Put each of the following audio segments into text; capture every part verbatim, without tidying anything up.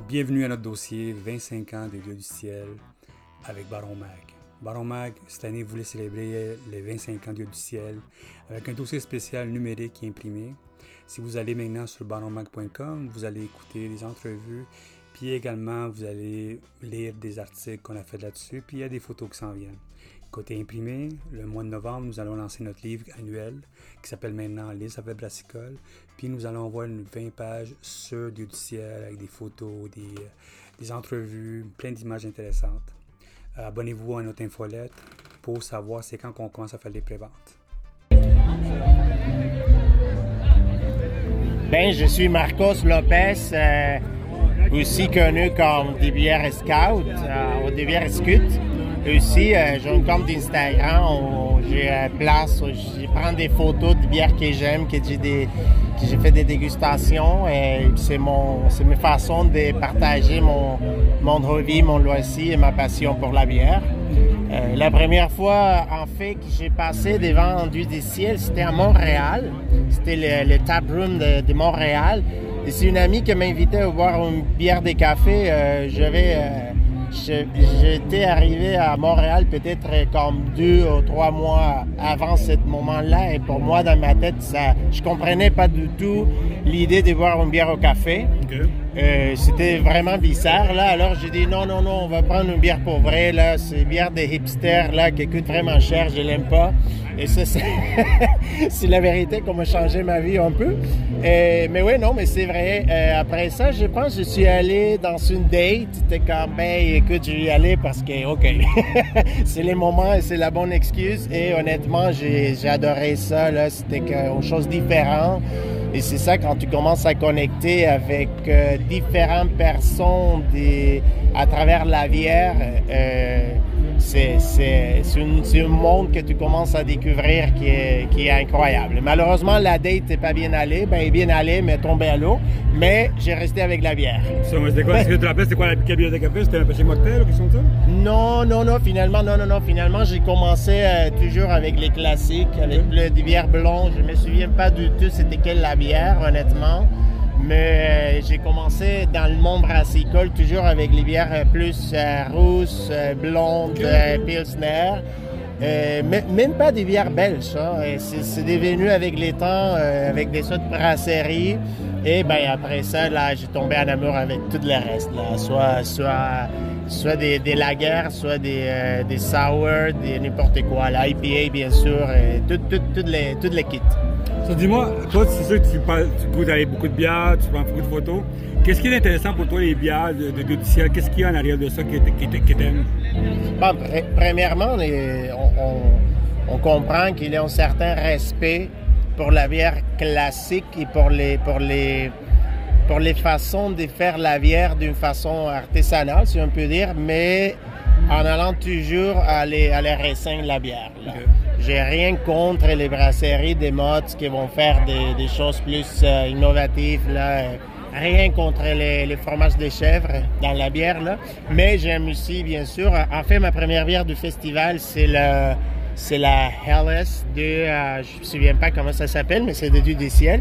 Bienvenue à notre dossier vingt-cinq ans des Dieux du ciel avec Baron Mag. Baron Mag, cette année, voulait célébrer les vingt-cinq ans des Dieux du ciel avec un dossier spécial numérique et imprimé. Si vous allez maintenant sur baron mag point com, vous allez écouter des entrevues, puis également vous allez lire des articles qu'on a fait là-dessus, puis il y a des photos qui s'en viennent. Côté imprimé, le mois de novembre, nous allons lancer notre livre annuel qui s'appelle maintenant L'Isabelle Brassicole. Puis nous allons avoir une vingt pages sur Dieu du ciel avec des photos, des, des entrevues, plein d'images intéressantes. Euh, abonnez-vous à notre infolette pour savoir c'est quand qu'on commence à faire les préventes. Ben, je suis Marcos Lopez, euh, aussi connu comme D B R Scout, euh, ou D B R Scout. Aussi, euh, j'ai un compte d'Instagram où j'ai euh, place, où je prends des photos de bières que j'aime, que j'ai des, que j'ai fait des dégustations. Et c'est mon, c'est mes façons de partager mon, mon hobby, mon loisir et ma passion pour la bière. Euh, la première fois, en fait, que j'ai passé devant Dieu du ciel, c'était à Montréal. C'était le, le tap room de, de Montréal. Et c'est une amie qui m'a invité à boire une bière de café. Euh, j'avais... Euh, J'étais arrivé à Montréal peut-être comme deux ou trois mois avant ce moment-là et pour moi, dans ma tête, ça, je comprenais pas du tout l'idée de boire une bière au café. Okay. Euh, c'était vraiment bizarre, là. Alors, j'ai dit non, non, non, on va prendre une bière pour vrai, là. C'est une bière de hipster, là, qui coûte vraiment cher, je l'aime pas. Et ça, c'est, c'est la vérité qu'on m'a changé ma vie un peu. Et, mais oui, non, mais c'est vrai. Euh, après ça, je pense que je suis allé dans une date. C'était comme, ben, écoute, je vais y aller parce que, OK, c'est les moments et c'est la bonne excuse. Et honnêtement, j'ai, j'ai adoré ça, là. C'était quelque chose de différent. Et c'est ça, quand tu commences à connecter avec euh, différentes personnes des, à travers la bière, euh, c'est, c'est, c'est, une, c'est un monde que tu commences à découvrir qui est, qui est incroyable. Malheureusement, la date n'est pas bien allée. Ben, elle est bien allée, mais tombée à l'eau. Mais j'ai resté avec la bière. So, c'était quoi? Est-ce que tu te rappelles, c'était quoi la bière de café? C'était un péché mocktail ou quelque chose comme ça? Non, non, non, finalement, non, non, non. Finalement, j'ai commencé euh, toujours avec les classiques, avec le, des bières blondes. Je me souviens pas du tout c'était quelle la bière, honnêtement. Mais euh, j'ai commencé dans le monde brassicole toujours avec les bières plus euh, rousses, euh, blondes, euh, pilsner. Euh, même pas des bières belges, hein. c'est, c'est devenu avec les temps, euh, avec des sortes de brasseries. Et ben après ça, là, j'ai tombé en amour avec tout le reste, là. Soit, soit, soit des, des lagers, soit des, euh, des sour, des n'importe quoi, l'I P A bien sûr, et tout, tout, tout les, tout les kits. So, dis-moi, toi, c'est sûr que tu, parles, tu goûtes avec beaucoup de bières, tu prends beaucoup de photos. Qu'est-ce qui est intéressant pour toi, les bières de, de, de du ciel? Qu'est-ce qu'il y a en arrière de ça qui, qui, qui t'aime? Bon, pr- premièrement, les, on, on, on comprend qu'il y a un certain respect pour la bière classique et pour les, pour les, pour les façons de faire la bière d'une façon artisanale, si on peut dire, mais en allant toujours à les, à les raisins de la bière. Là. Okay. J'ai rien contre les brasseries des modes qui vont faire des, des choses plus euh, innovatives, là. Rien contre les, les fromages de chèvre dans la bière, là. Mais j'aime aussi, bien sûr, en fait, ma première bière du festival, c'est le, c'est la Helles de, euh, je me souviens pas comment ça s'appelle, mais c'est de Dieu du ciel.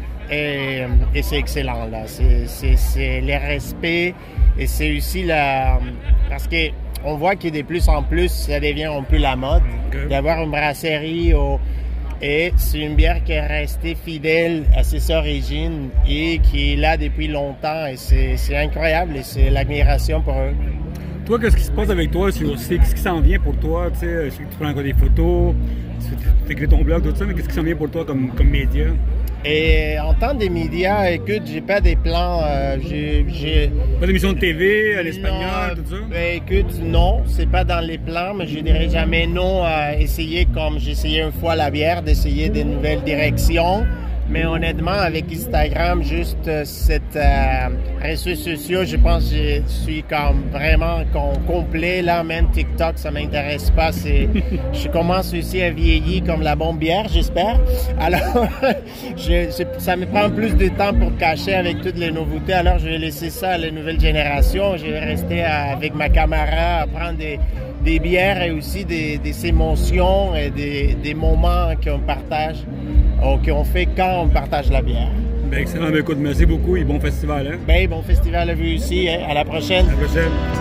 Et, et c'est excellent, là. C'est, c'est, c'est le respect et c'est aussi la, parce que on voit que de plus en plus, ça devient un peu la mode okay. d'avoir une brasserie au, et c'est une bière qui est restée fidèle à ses origines et qui est là depuis longtemps et c'est, c'est incroyable et c'est l'admiration pour eux. Toi, qu'est-ce qui se passe avec toi? C'est, c'est, qu'est-ce qui s'en vient pour toi? Tu sais, tu prends encore des photos, tu écris ton blog, tout ça, mais qu'est-ce qui s'en vient pour toi comme, comme média? Et en temps des médias, écoute, j'ai pas des plans. Euh, j'ai, j'ai... Pas d'émission de T V à l'espagnol, tout ça? Ben, écoute, non, c'est pas dans les plans, mais je dirais jamais non à essayer, comme j'ai essayé une fois la bière, d'essayer des nouvelles directions. Mais honnêtement, avec Instagram, juste euh, cette euh, réseaux sociaux, je pense que je suis comme vraiment com- complet. Là, même TikTok, ça m'intéresse pas. C'est, je commence aussi à vieillir comme la bonne bière, j'espère. Alors, je, je, ça me prend plus de temps pour cacher avec toutes les nouveautés. Alors, je vais laisser ça à la nouvelle génération. Je vais rester à, avec ma caméra à prendre des, des bières et aussi des, des émotions et des, des moments qu'on partage. Ou qu'on fait quand on partage la bière. Ben, excellent. Ben, écoute, merci beaucoup et bon festival. Hein? Ben, bon festival à vous aussi. Hein? À la prochaine. À la prochaine.